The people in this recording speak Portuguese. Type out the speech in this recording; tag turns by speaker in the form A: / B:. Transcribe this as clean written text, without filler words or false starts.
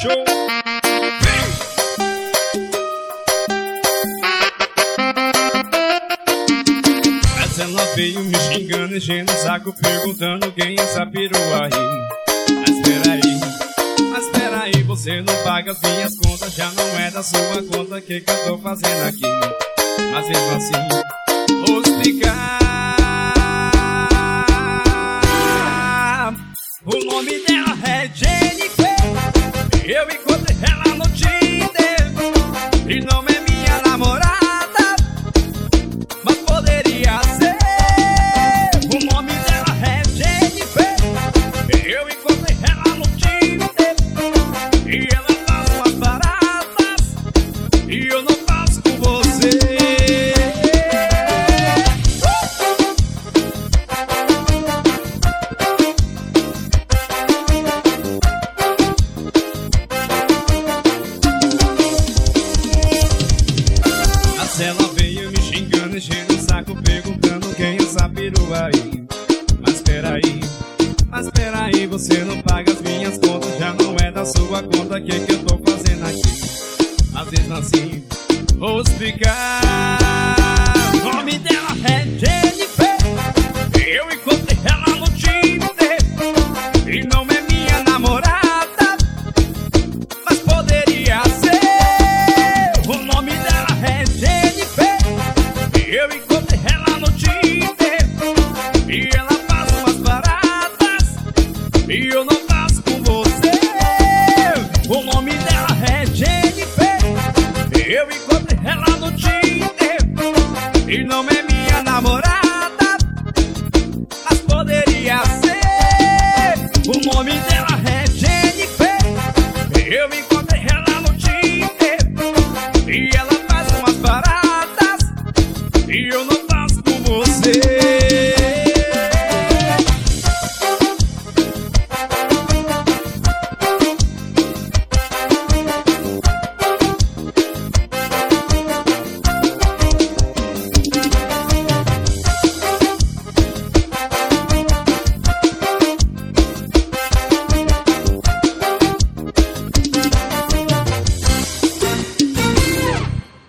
A: show. Mas ela veio me xingando, enchendo o saco, perguntando quem é essa perua aí. Mas peraí, você não paga as minhas contas, já não é da sua conta, que eu tô fazendo aqui? Mas mesmo assim, vou explicar. O nome dela é Jennifer. Eu encontrei ela no Tinder e não é minha namorada, mas poderia ser. O nome dela é Jennifer. Eu encontrei ela no Tinder e ela faz umas baratas e eu não faço com você. Ela veio me xingando, enchendo o saco, perguntando quem é essa perua aí. Mas peraí, você não paga as minhas contas, já não é da sua conta, que eu tô fazendo aqui? Às vezes assim, vou explicar. O nome dela é Jennifer. Eu encontro